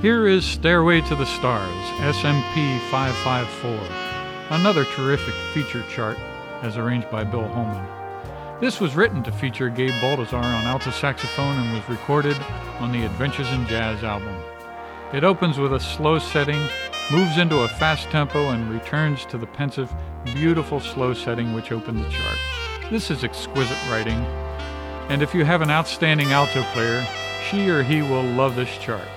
Here is Stairway to the Stars, SMP 554, another terrific feature chart as arranged by Bill Holman. This was written to feature Gabe Baltazar on alto saxophone and was recorded on the Adventures in Jazz album. It opens with a slow setting, moves into a fast tempo, and returns to the pensive, beautiful slow setting which opened the chart. This is exquisite writing, and if you have an outstanding alto player, she or he will love this chart.